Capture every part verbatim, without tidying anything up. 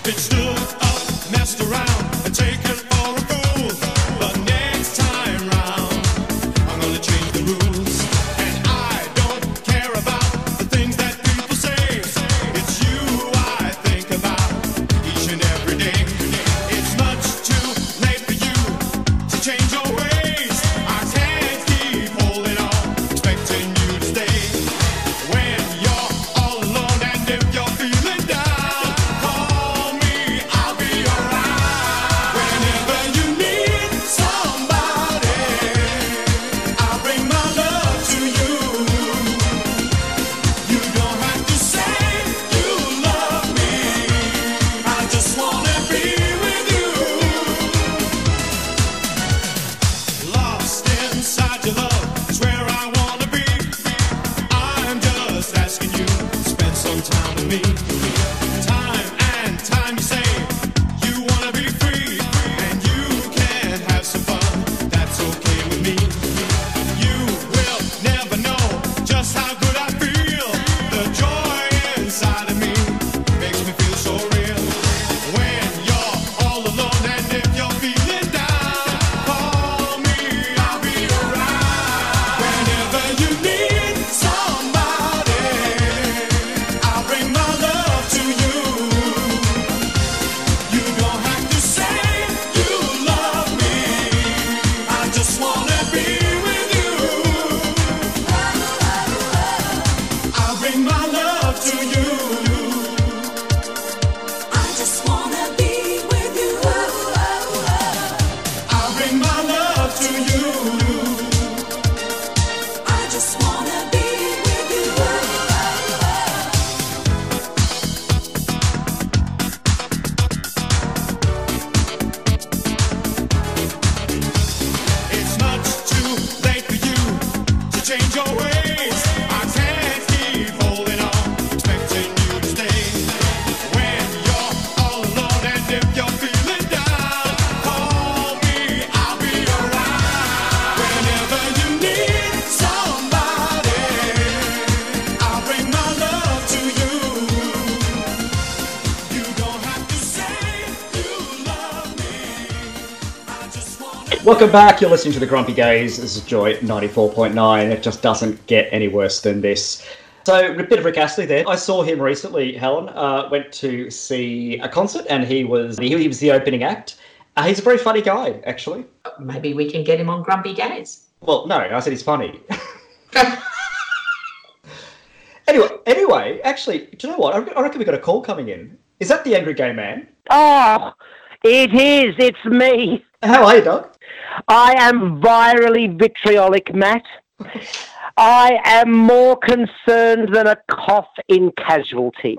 Welcome back. You're listening to The Grumpy Gays. This is Joy ninety-four point nine. It just doesn't get any worse than this. So, a bit of Rick Astley there. I saw him recently, Helen. Uh, went to see a concert, and he was he, he was the opening act. Uh, he's a very funny guy, actually. Maybe we can get him on Grumpy Gays. Well, no, I said he's funny. anyway, anyway, actually, do you know what? I reckon we got a call coming in. Is that the Angry Gay Man? Oh, it is. It's me. How are you, Doug? I am virally vitriolic, Matt. I am more concerned than a cough in casualty.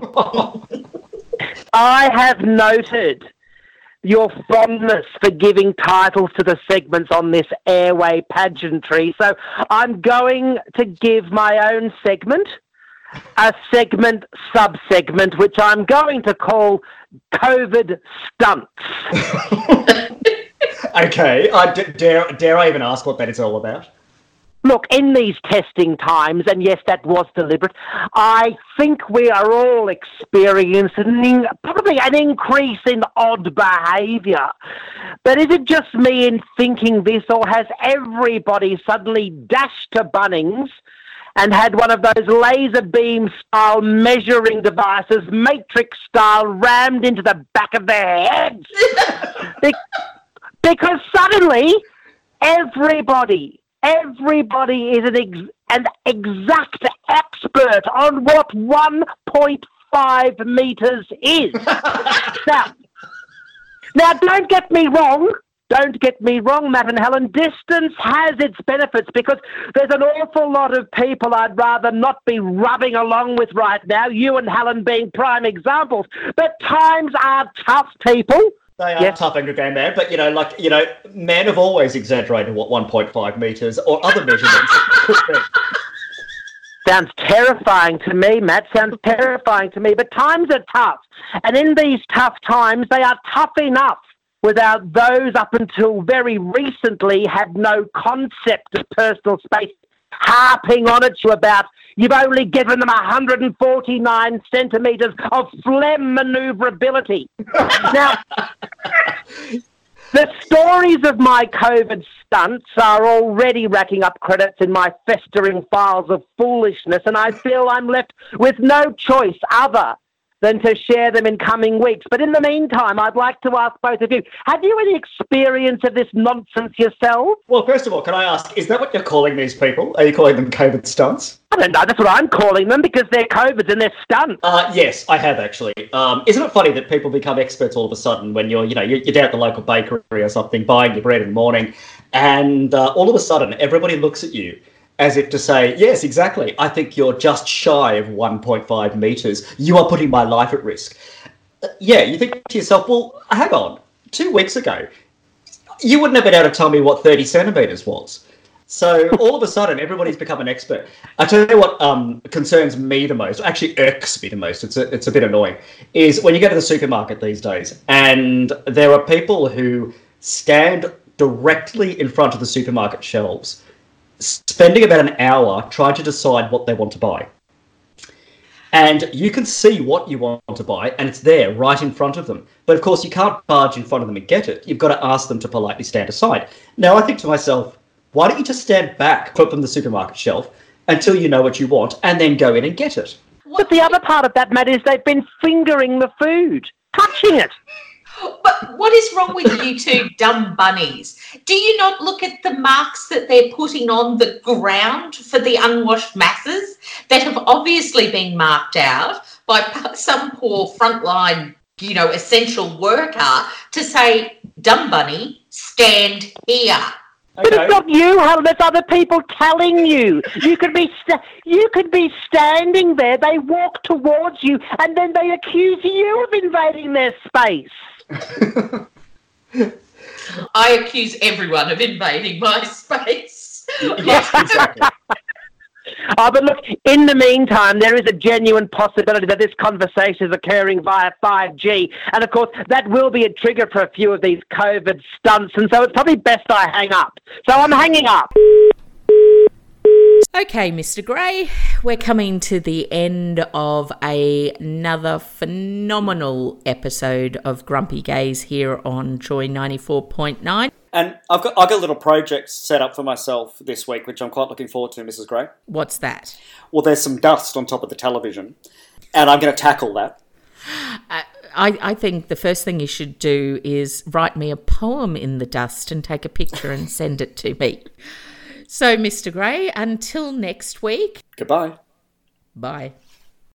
I have noted your fondness for giving titles to the segments on this airway pageantry, so I'm going to give my own segment, a segment sub-segment, which I'm going to call COVID Stunts. Okay, I d- dare, dare I even ask what that is all about? Look, in these testing times, and yes, that was deliberate, I think we are all experiencing probably an increase in odd behaviour. But is it just me in thinking this, or has everybody suddenly dashed to Bunnings and had one of those laser beam style measuring devices, Matrix style, rammed into the back of their heads? Be- because suddenly, everybody... Everybody is an, ex- an exact expert on what one point five metres is. now, now, don't get me wrong. Don't get me wrong, Matt and Helen. Distance has its benefits because there's an awful lot of people I'd rather not be rubbing along with right now, you and Helen being prime examples. But times are tough, people. They are yes. tough, Angry Gay Man, but, you know, like, you know, men have always exaggerated what one point five metres or other measurements could be. Sounds terrifying to me, Matt. Sounds terrifying to me. But times are tough. And in these tough times, they are tough enough without those up until very recently had no concept of personal space harping on at you about you've only given them one hundred forty-nine centimetres of phlegm manoeuvrability. Now, the stories of my COVID stunts are already racking up credits in my festering files of foolishness, and I feel I'm left with no choice other than to share them in coming weeks. But in the meantime, I'd like to ask both of you, have you any experience of this nonsense yourself? Well, first of all, can I ask, is that what you're calling these people? Are you calling them COVID stunts? I don't know, that's what I'm calling them, because they're COVIDs and they're stunts. Uh, yes, I have actually. Um, isn't it funny that people become experts all of a sudden when you're, you know, you're, you're down at the local bakery or something, buying your bread in the morning, and uh, all of a sudden everybody looks at you as if to say, yes, exactly, I think you're just shy of one point five metres. You are putting my life at risk. Uh, yeah, you think to yourself, well, hang on, two weeks ago, you wouldn't have been able to tell me what thirty centimetres was. So all of a sudden, everybody's become an expert. I tell you what um, concerns me the most, actually irks me the most, it's a, it's a bit annoying, is when you go to the supermarket these days and there are people who stand directly in front of the supermarket shelves spending about an hour trying to decide what they want to buy. And you can see what you want to buy, and it's there right in front of them. But of course, you can't barge in front of them and get it. You've got to ask them to politely stand aside. Now, I think to myself, why don't you just stand back from the supermarket shelf until you know what you want, and then go in and get it? But the other part of that, Matt, is they've been fingering the food, touching it. But what is wrong with you two dumb bunnies? Do you not look at the marks that they're putting on the ground for the unwashed masses that have obviously been marked out by some poor frontline, you know, essential worker to say, dumb bunny, stand here. But Okay. it's not you, Helen. There's other people telling you. You could be sta- you could be standing there. They walk towards you, and then they accuse you of invading their space. I accuse everyone of invading my space. Yes, exactly. Oh, but look, in the meantime, there is a genuine possibility that this conversation is occurring via five G. And, of course, that will be a trigger for a few of these COVID stunts. And so it's probably best I hang up. So I'm hanging up. Okay, Mister Gray, we're coming to the end of a, another phenomenal episode of Grumpy Gays here on Joy ninety-four point nine. And I've got I've got a little project set up for myself this week, which I'm quite looking forward to, Missus Gray. What's that? Well, there's some dust on top of the television, and I'm going to tackle that. Uh, I, I think the first thing you should do is write me a poem in the dust and take a picture and send it to me. So, Mister Gray, until next week. Goodbye. Bye.